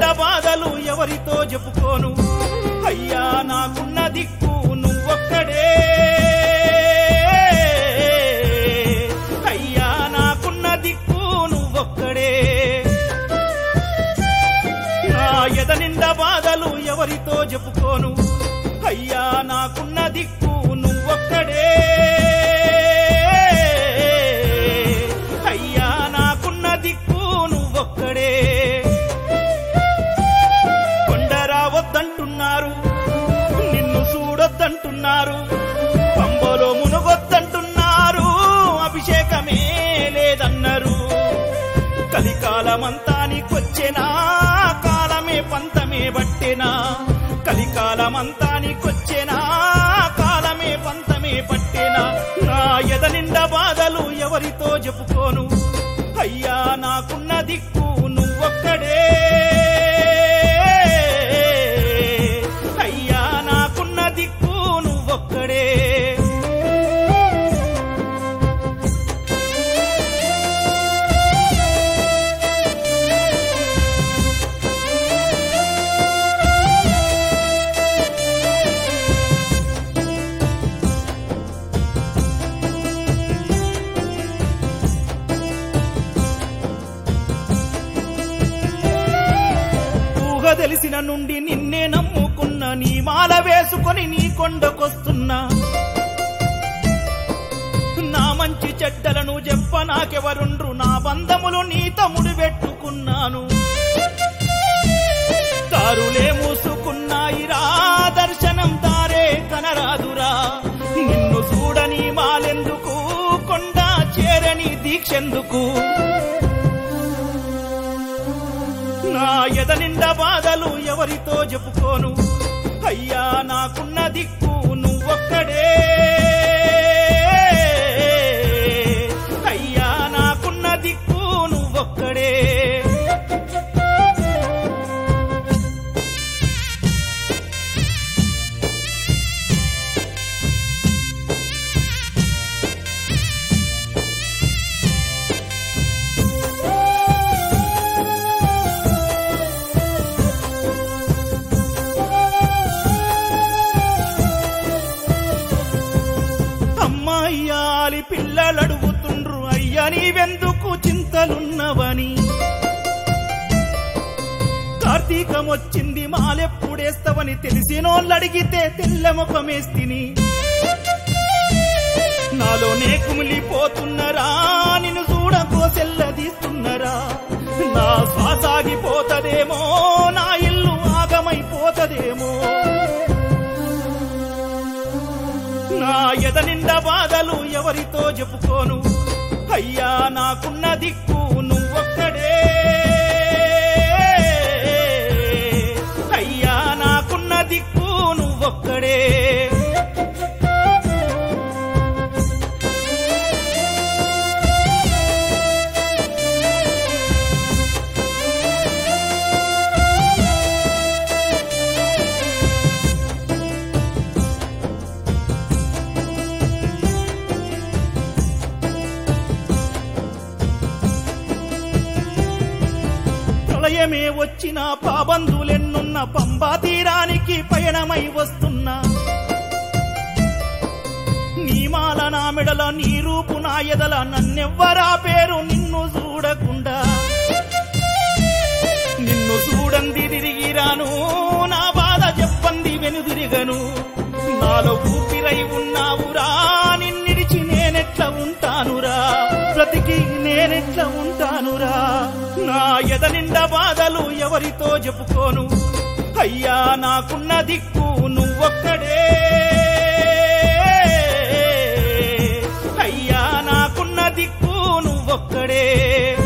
ఎదనిండా బాధలు ఎవరితో చెప్పుకోను అయ్యా నాకున్న దిక్కు నువ్వొక్కడే అయ్యా నాకున్న దిక్కు నువ్వొక్కడే నా ఎదనిండా బాధలు ఎవరితో చెప్పుకోను అయ్యా నాకున్న దిక్కు నువ్వొక్కడే అయ్యా నాకున్న దిక్కు నువ్వొక్కడే కొండరావద్దంటున్నారు నిన్ను చూడొద్దంటున్నారు పంబలో మునుగొద్దంటున్నారు అభిషేకమే లేదన్నారు కలికాలమంతా నీకొచ్చెనా కాలమే పంతమే బట్టెనా కలికాలమంతా నీకొచ్చెనా కాలమే పంతమే పట్టెనా నా ఎదనిండా బాధలు ఎవరితో చెప్పుకోను అయ్యా నాకున్న దిక్కు నువ్వొక్కడే అయ్యా నాకున్న దిక్కు నువ్వొక్కడే తెలిసిన నుండి నిన్నే నమ్ముకున్నా నీ మాల వేసుకొని నీ కొండకొస్తున్నా నా మంచి చెడ్డలను చెప్ప నాకెవరుండ్రు నా బంధములు నీ తమ్ముడు పెట్టుకున్నాను దారులే మూసుకున్నాయిరా దర్శనం దారే కనరాదురా నిన్ను చూడని మాలెందుకు కొండ చేరని దీక్షెందుకు నా ఎదనిండా బాధలు ఎవరితో చెప్పుకోను అయ్యా నాకున్న దిక్కు నువ్వొక్కడే అయ్యా నాకున్న దిక్కు నువ్వొక్కడే అమ్మాయి పిల్లలడుగుతుండ్రు అయ్యా నీవెందుకు చింతలున్నవని కార్తీకం వచ్చింది మాలెప్పుడేస్తావని తెలిసినోళ్ళడిగితే తెల్ల ముఖమేస్తిని నాలోనే కుమిలిపోతున్నరా నిన్ను చూడకోసెల్లదీస్తున్నరా నా శ్వాసాగిపోతదేమో నా ఇల్లు ఆగమైపోతదేమో నా ఎదనిండా బాధలు ఎవరితో చెప్పుకోను అయ్యా నాకున్న దిక్కు నువ్వొక్కడే అయ్యా నాకున్న దిక్కు నువ్వొక్కడే ప్రళయమే వచ్చిన పాబందులెన్నున్న పంబా తీరానికి పయనమై వస్తున్నా నీ మాల నా మెడల నీ రూపు నా ఎదల నన్నెవ్వరా పేరు నిన్ను చూడకుండా నిన్ను చూడంది తిరిగిరాను నా బాధ చెప్పంది వెనుదిరిగను నాలో ఊపిరై ఉన్నావురా నిన్నిడిచి నేనెట్లా ఉంటానురా బ్రతికి నేనెట్లా ఉంటానురా నా ఎదనిండా బాధలు ఎవరితో చెప్పుకోను అయ్యా నాకున్న దిక్కు నువ్వొక్కడే అయ్యా నాకున్న దిక్కు నువ్వొక్కడే